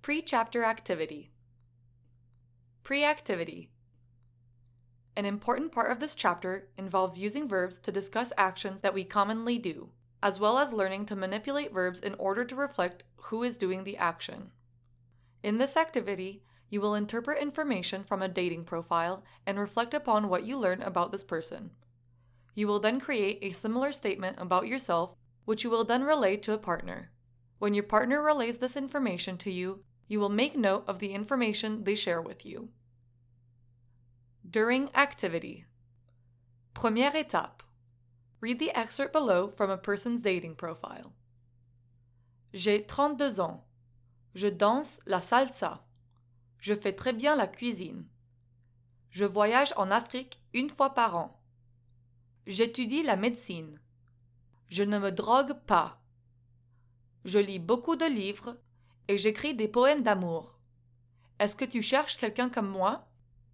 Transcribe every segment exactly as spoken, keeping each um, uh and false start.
Pre-chapter activity. Pre-activity. An important part of this chapter involves using verbs to discuss actions that we commonly do, as well as learning to manipulate verbs in order to reflect who is doing the action. In this activity, you will interpret information from a dating profile and reflect upon what you learn about this person. You will then create a similar statement about yourself, which you will then relay to a partner. When your partner relays this information to you, you will make note of the information they share with you. During activity. Première étape. Read the excerpt below from a person's dating profile. J'ai trente-deux ans. Je danse la salsa. Je fais très bien la cuisine. Je voyage en Afrique une fois par an. J'étudie la médecine. Je ne me drogue pas. Je lis beaucoup de livres et j'écris des poèmes d'amour. Est-ce que tu cherches quelqu'un comme moi?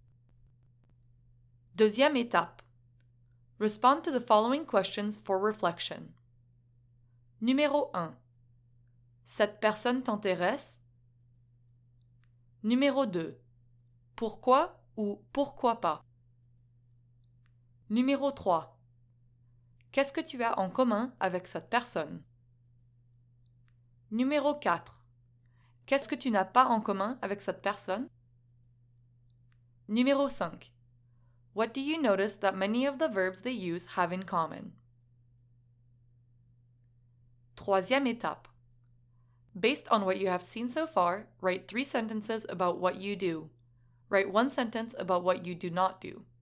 Deuxième étape. Respond to the following questions for reflection. Numéro un. Cette personne t'intéresse? Numéro deux. Pourquoi ou pourquoi pas? Numéro trois. Qu'est-ce que tu as en commun avec cette personne? Numéro quatre. Qu'est-ce que tu n'as pas en commun avec cette personne? Numéro cinq. What do you notice that many of the verbs they use have in common? Troisième étape. Based on what you have seen so far, write three sentences about what you do. Write one sentence about what you do not do.